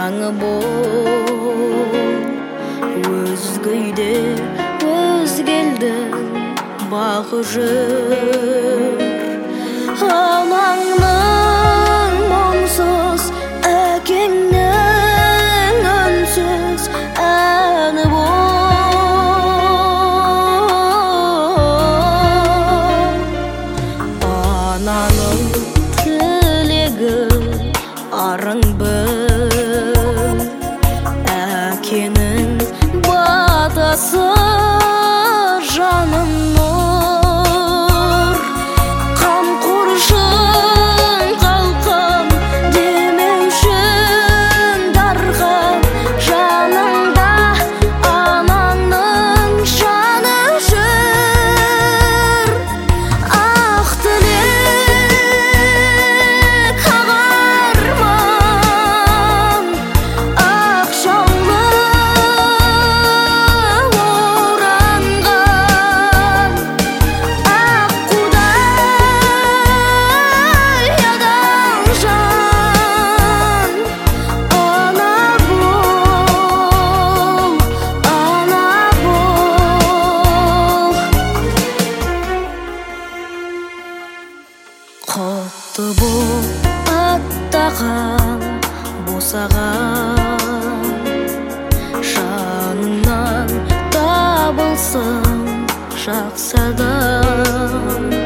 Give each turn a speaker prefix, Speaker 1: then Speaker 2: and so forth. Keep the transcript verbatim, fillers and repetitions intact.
Speaker 1: жаңы бол, өзгейде өзгелдің бағы жүр. Анаңның мұңсыз, әкеңнің үнсіз әні бол. Ананың тілегі арың бір, әкенің батасы жаным нұр. Қамқоршың қалқам демеушің дархан, жаныңда анаңның жаны жүр. Ақ тілек, ақ арман, ақ жаулық оранған, ақ қудай адам жан. Ана бол, ана бол. Құтты бол аттаған босаған, жаныңнан табылсын жақсы адам.